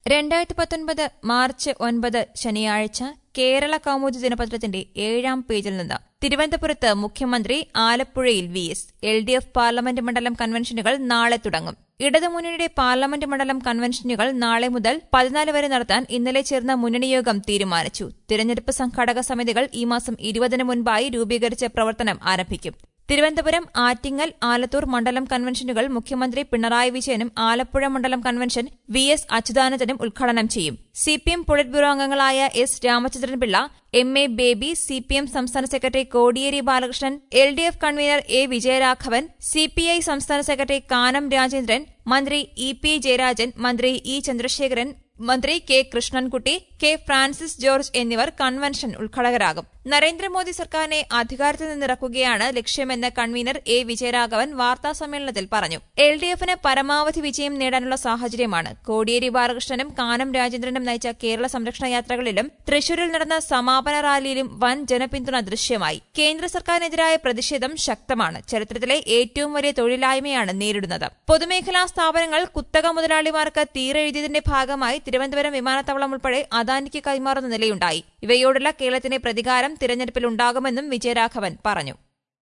2019 March 9 ശനിയാഴ്ച കേരള കൗമുദി ദിനപത്രത്തിന്റെ 7-ാം പേജിൽ നിന്ന് തിരുവനന്തപുരത്ത് മുഖ്യമന്ത്രി, ആലപ്പുഴയിൽ വി.എസ്. എൽ.ഡി.എഫ് പാർലമെന്റ് മണ്ഡലം കൺവെൻഷനുകൾ നാളെ തുടങ്ങും. ഇടതുമുന്നണിയുടെ പാർലമെന്റ് മണ്ഡലം കൺവെൻഷനുകൾ നാളെ മുതൽ 14 വരെ നടത്താൻ ഇന്നലെ ചേർന്ന മുന്നണി യോഗം തീരുമാനിച്ചു. തിരഞ്ഞെടുപ്പ് സംഘാടക സമിതികൾ ഈ മാസം 20-ന് മുൻപായി രൂപീകരിച്ച് പ്രവർത്തനം ആരംഭിക്കും. തിരുവനന്തപുരം, ആറ്റിങ്ങൽ, ആലത്തൂർ മണ്ഡലം കൺവെൻഷനുകൾ മുഖ്യമന്ത്രി പിണറായി വിജയനും ആലപ്പുഴ മണ്ഡലം കൺവെൻഷൻ വി.എസ്. അച്യുതാനന്ദനും ഉദ്ഘാടനം ചെയ്യും. സിപിഎം പൊളിറ്റ് ബ്യൂറോ അംഗങ്ങളായ എസ്. രാമചന്ദ്രൻപിള്ള, എം.എ. ബേബി, സിപിഎം സംസ്ഥാന secretary Kodiyeri Balakrishnan, LDF convener A. Vijayaraghavan, CPI സംസ്ഥാന സെക്രട്ടറി കാനം രാജേന്ദ്രൻ, മന്ത്രി ഇ.പി. ജയരാജൻ, മന്ത്രി ഇ. ചന്ദ്രശേഖരൻ, മന്ത്രി കെ. കൃഷ്ണൻകുട്ടി, കെ. ഫ്രാൻസിസ് ജോർജ് എന്നിവർ കൺവെൻഷൻ ഉദ്ഘാടകരാകും. നരേന്ദ്രമോദി സർക്കാരിനെ അധികാരത്തിൽ നിന്നിറക്കുകയാണ് ലക്ഷ്യമെന്ന് കൺവീനർ എ. വിജയരാഘവൻ വാർത്താസമ്മേളനത്തിൽ പറഞ്ഞു. എൽ.ഡി.എഫിന് പരമാവധി വിജയം നേടാനുള്ള സാഹചര്യമാണ്. കോടിയേരി ബാലകൃഷ്ണനും കാനം രാജേന്ദ്രനും നയിച്ച കേരള സംരക്ഷണ യാത്രകളിലും തൃശൂരിൽ നടന്ന സമാപന റാലിയിലും വൻ ജനപിന്തുണ ദൃശ്യമായി. കേന്ദ്ര സർക്കാരിനെതിരായ പ്രതിഷേധം ശക്തമാണ്. ചരിത്രത്തിലെ ഏറ്റവും വലിയ തൊഴിലില്ലായ്മയാണ് നേരിടുന്നത്. പൊതുമേഖലാ സ്ഥാപനങ്ങൾ കുത്തക മുതലാളിമാർക്ക് തീരെഴുതിയതിന്റെ ഭാഗമായി തിരുവനന്തപുരം വിമാനത്താവളം ഉൾപ്പെടെ അദാനിക്ക് കൈമാറുന്ന നിലയുണ്ടായി. ഇവയോടുള്ള കേരളത്തിന്റെ പ്രതികാരം തിരഞ്ഞെടുപ്പിൽ ഉണ്ടാകുമെന്നും വിജയരാഘവൻ പറഞ്ഞു.